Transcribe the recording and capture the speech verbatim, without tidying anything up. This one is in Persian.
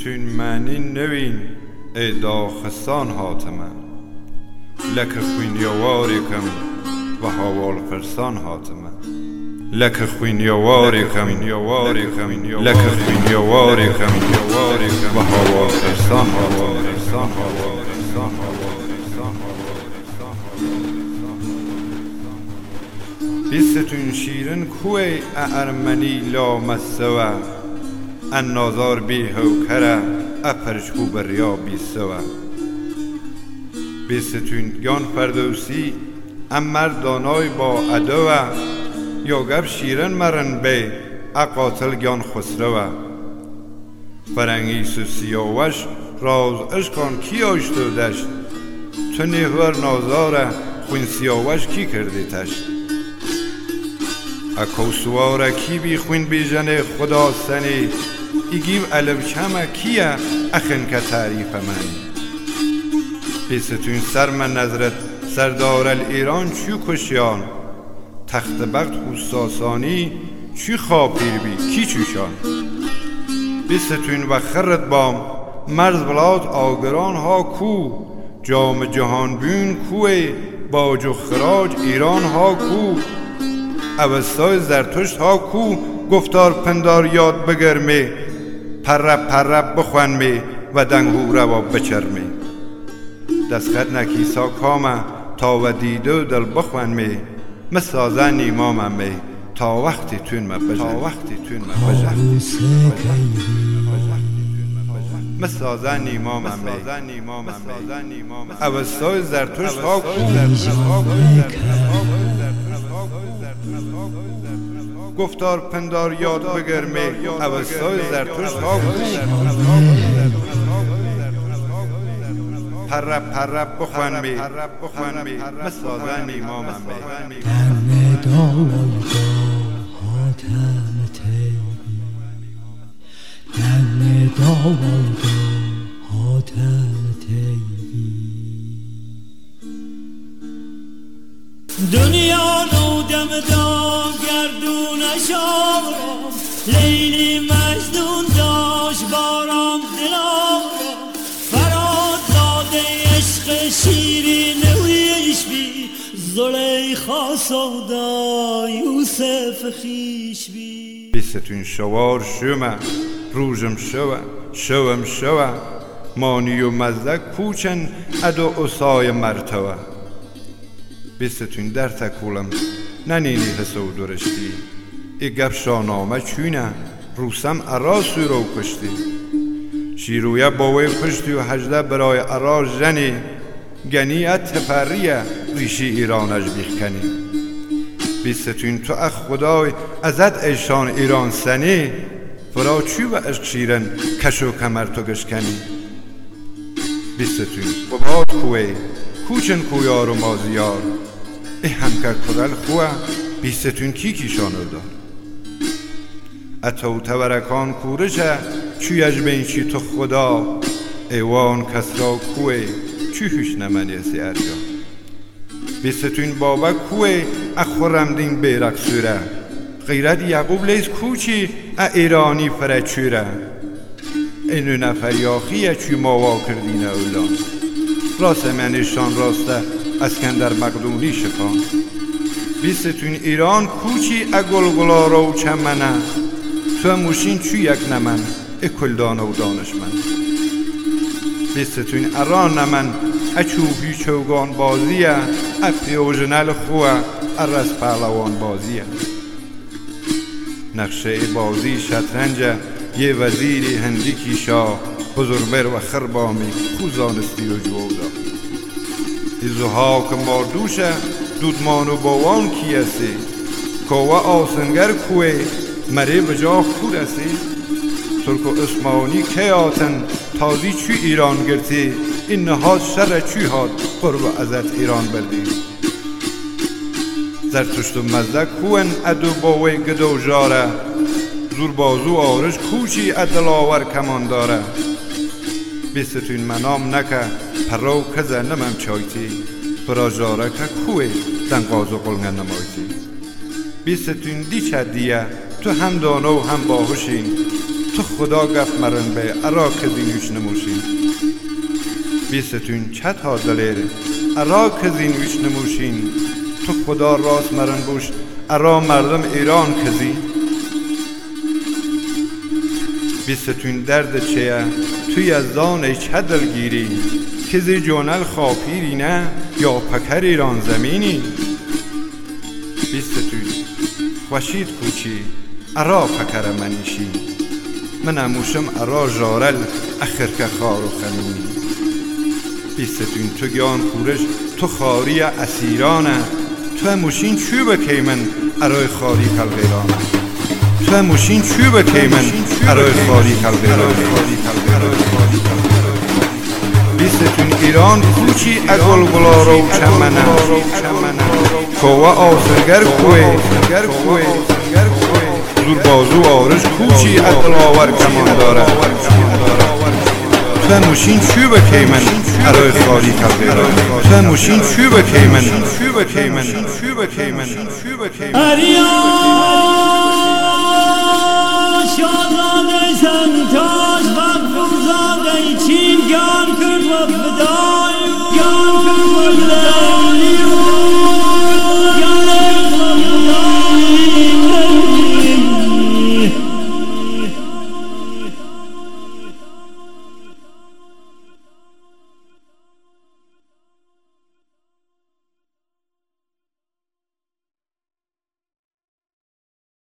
بیستون معنی نوین ای داخستان هاتمه لک خوینیواری کم و هوال فرسان هاتمه لک خوینیواری کم لک خوینیواری کم و هوال فرسان هاتمه بیستون شیرن کوی ارمنی لامستوه ان نازار بی هوکره اپرشکو بریا بیستوه بیستون گان فردوسی ام مردانای با ادوه یا گب شیرن مرن بی اقاتل گان خسروه فرنگی سیاوش راز اشکان کی آشتو دشت تو نیهور نازاره خوین سیاوش کی کردی تشت اکو سواره کی بی خوین بی جن خدا سنی ایگیم علم کمه کیه اخن که تعریف من بیستون سر من نظرت سردار الایران چی کشیان تخت بخت خوستاسانی چی خاپیر بی کی چوشان بیستون و خرد بام مرز بلاد آگران ها کو جام جهان بین کوی باج و خراج ایران ها کو اوستای زرتشت ها کو گفتار پندار یاد بگرمی پرب پرب بخون می و دنگو روا بچرمی دستخط نکیسا کامه تا و دیدو دل بخون می مسازه نیمام می تا وقتی تون ما بجه تا وقتی تون ما بجه مسازه نیمام می اوستای زرتشت ها کو گفتار پندار یاد بگرمی اوستای زرتشت ها پرب پرب بخون می مسازه نیمام می دم داوای حاتم تیبی دم داوای حاتم تیبی دنیا رو دم دا گردون شارم لیلی مجنون داشت بارم دلارم فراد داده عشق شیرین ویش بی زلیخا سودا یوسف خیش بی بیستون شوار شومه روژم شوه شوم شوه مانی و مزدک کوچن ادو اصای مرتوه بیستون در تکولم ننینی حسو درشتی ای گب شانامه چونه روسم اراس رو کشتی شیرویه باوی کشتی و هجده برای اراس جنی گنیت تپریه ریشی ایرانش بیخکنی بیستون تو اخ خدای ازت ایشان ایران سنی فرا چی و عشق شیرن کشو کمر تو گشکنی بیستون بباد کوی کوچن کویار و مازیار ای همکر کرل خواه بیستون کی کیشانو دار اتو تورکان کورشه چویش بین چی تو خدا ایوان کسرا کوی چی هوش نمانی سی ارجا بیستون بابا کوی اخورم دین بیرک سوره غیرت یعقوب لیز کوچی ایرانی فرچوره اینو نفریاخیه چی ماوا کردین اولان راست منشان راسته اسکندر مقدونی شکان بیستون ایران کوچی اگلگلا رو چمنه تو موشین چو یک نمن اکلدان و دانشمن بیستون اران نمن اچوبی چوگان بازیه اپی اوژنل خواه ارس پهلوان بازیه نقشه بازی شطرنج یه وزیری هندی کیشا بزربر و خربامی خوزانستی و جوودا ایزوها که ماردوشه دودمان و باوان کیسی کوه آسنگر کوه مری بجا خورسی ترک و عثمانی که آتن تازی چی ایران گرتی این نهاد شر چی هاد قرب ازت ایران بردی زرتشت و مزدک کوهن ادو باوی گدو جاره زور بازو آرش کوچی ادلاور کمان داره بیستون منام نکه پراو کزه نمم چایتی فرا جاره که کوه دنگاز و قلنگ نمایتی بیستون دی چه دیه تو هم دانه و هم باهوشین تو خدا گفت مرن به ارا کزین ویش نموشین بیستون چت ها دلیره ارا کزین ویش نموشین تو خدا راست مرن بوش ارا مردم ایران کزی بیستون درد چیه توی از دانه چه دلگیری کزی جونل خاپیری نه یا پکر ایران زمینی بیستون خوشید کوچی ارا پکر منیشی من اموشم ارا جارل اخر که خار و خمینی بیستون تو گیان کورش تو خاری اسیرانه تو اموشین چوی بکی من ارای خاری کلغیرانه تو اموشین چوی بکی من ارای خاری کلغیرانه بیستون ایران کوچی اگل گلارو چمنه کوه آسرگر کوه زور بازو آرش کوچی اقل آور کمان داره تو موشین چوی بکی من ارای خاری کلغیران تو موشین چوی بکی من چوی بکی من چوی بکی من چوی بکی من